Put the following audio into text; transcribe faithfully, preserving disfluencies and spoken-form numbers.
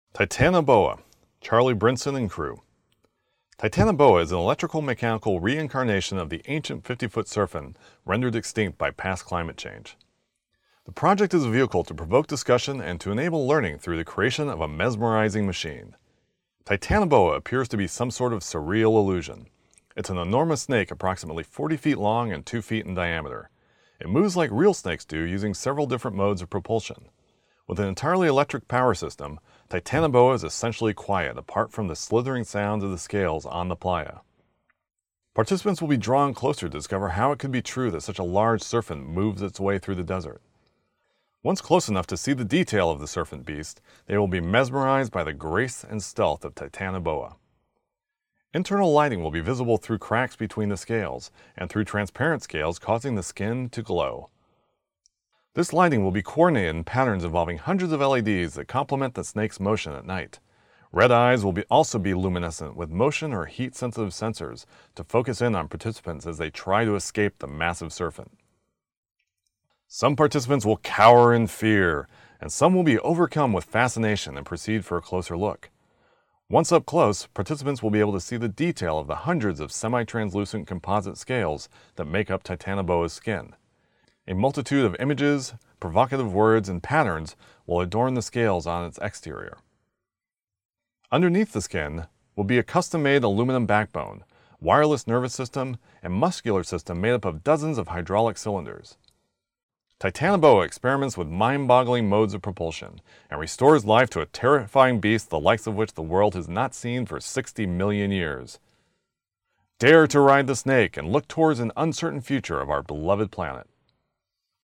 Titanoboa, Charlie Brinson and crew. Titanoboa is an electrical-mechanical reincarnation of the ancient fifty-foot serpent rendered extinct by past climate change. The project is a vehicle to provoke discussion and to enable learning through the creation of a mesmerizing machine. Titanoboa appears to be some sort of surreal illusion. It's an enormous snake approximately forty feet long and two feet in diameter. It moves like real snakes do using several different modes of propulsion. With an entirely electric power system, Titanoboa is essentially quiet apart from the slithering sounds of the scales on the playa. Participants will be drawn closer to discover how it could be true that such a large serpent moves its way through the desert. Once close enough to see the detail of the serpent beast, they will be mesmerized by the grace and stealth of Titanoboa. Internal lighting will be visible through cracks between the scales and through transparent scales causing the skin to glow. This lighting will be coordinated in patterns involving hundreds of L E Ds that complement the snake's motion at night. Red eyes will be also be luminescent with motion or heat-sensitive sensors to focus in on participants as they try to escape the massive serpent. Some participants will cower in fear, and some will be overcome with fascination and proceed for a closer look. Once up close, participants will be able to see the detail of the hundreds of semi-translucent composite scales that make up Titanoboa's skin. A multitude of images, provocative words, and patterns will adorn the scales on its exterior. Underneath the skin will be a custom-made aluminum backbone, wireless nervous system, and muscular system made up of dozens of hydraulic cylinders. Titanoboa experiments with mind-boggling modes of propulsion and restores life to a terrifying beast the likes of which the world has not seen for sixty million years. Dare to ride the snake and look towards an uncertain future of our beloved planet.